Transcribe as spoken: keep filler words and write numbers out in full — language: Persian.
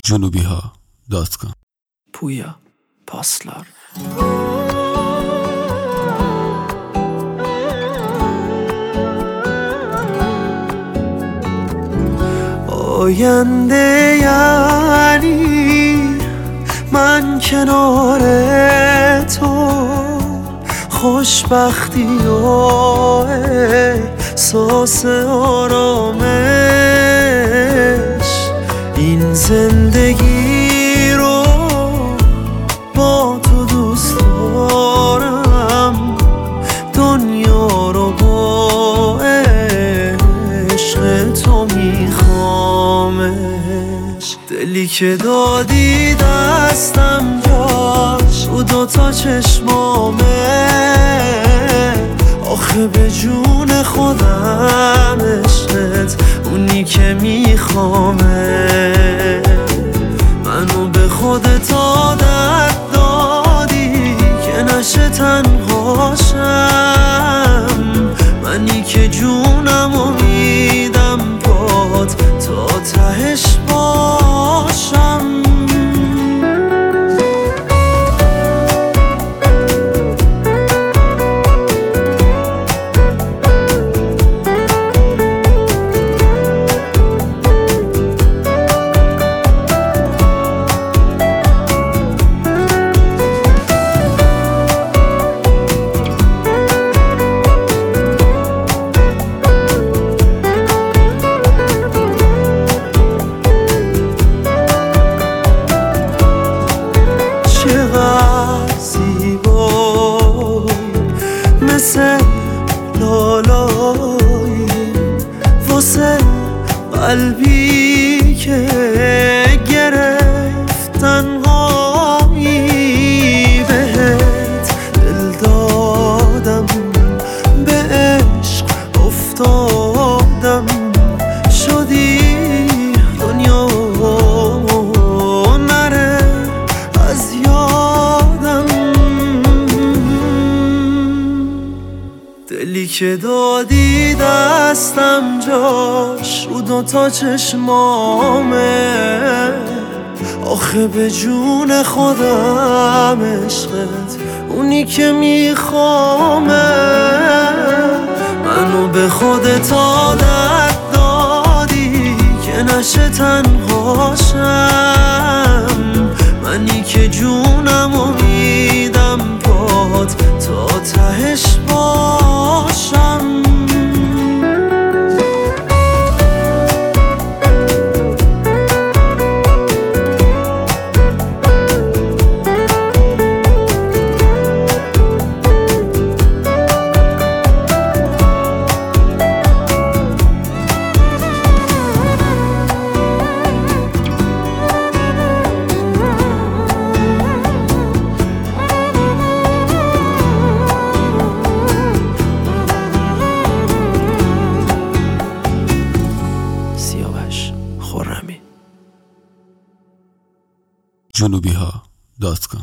جنوبی ها دات کام. پویا پاسلار. آینده یعنی من کنار تو، خوشبختی و احساس آرامش، این زندگی رو با تو دوست دارم، دنیا رو با عشق تو میخوامش. دلی که دادی دستم جاش رو دوتا چشمامه، آخه به جون خودم عشقت اونی که میخوامه. منو به خودت عادت دادی که نشه تنهاشم، منی که جونمو میدم پات تا تهش باشم. چقدر زیبایی مثل لالایی واسه قلبی که گرفتن هایی، بهت دل دادم، به عشق افتادم، شدی دنیا نره از یادم. دلی که دادی دستم جاش رو دوتا چشمامه، آخه به جون خودم عشقت اونی که میخوامه. منو به خودت عادت دادی که نشه تنهاشم، منی که جونمو میدم پات تا تهش باشم. خرمی. جنوبی ها دات کام.